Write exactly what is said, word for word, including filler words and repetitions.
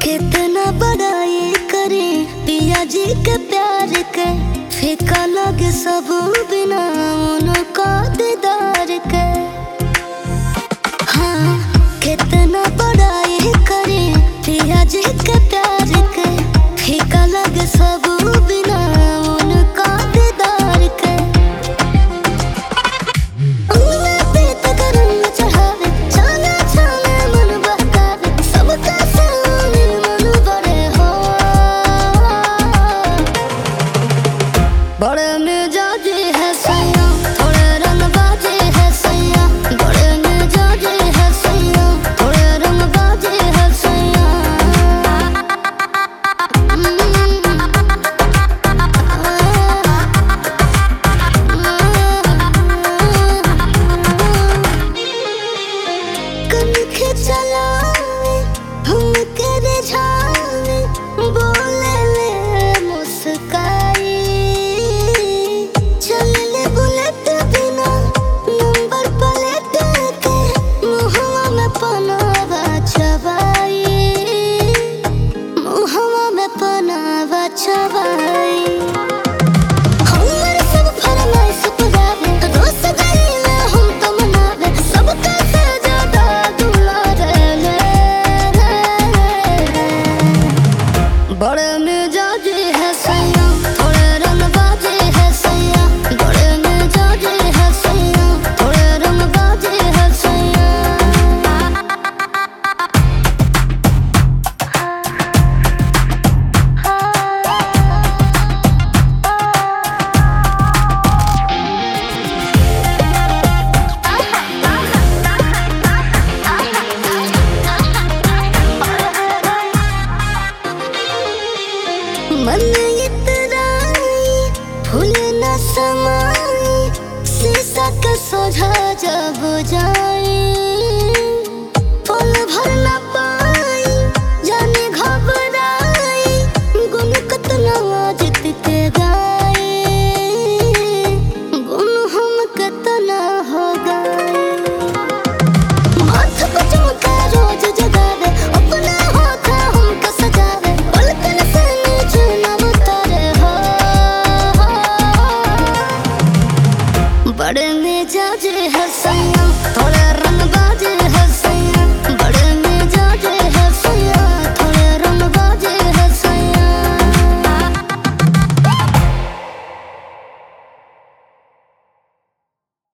कितना बड़ाई करे पिया जी के प्यार के, फीका लगे सब बिना उनका दीदार के। हाँ कितना बड़ाई करे पिया जी के प्यार के, फीका लगे सब बिना उनका दीदार के। उंगली पे तक रंग चढ़ावे, छाना छाना मन बहकावे, सबका सामने मन बड़े हो। बड़े मिजाजी है सैया, थोड़े रंगबाजी है सैया, बड़े मिजाजी है सैया, थोड़े रंगबाजी है सैया। कनखे चलावे हमके रिझावे, बोले ले मुस्काई, चले बुलेट बिना नंबर प्लेट के, मुहवा में पनावा चबाई, मुहवा में पनावा चबाई। हमर सब फरमाइश पुरावे, रोज गईले हम तो मनावे, सबका से ज्यादा दुलारे ले। बड़े मिजाजी है सैया, थोड़े रंगबाजी है सैया, बड़े मिजाजी है सैया, थोड़े रंगबाजी है सैया। मन इतराई फूल न समाई, शीशा के सोझा जब जाई,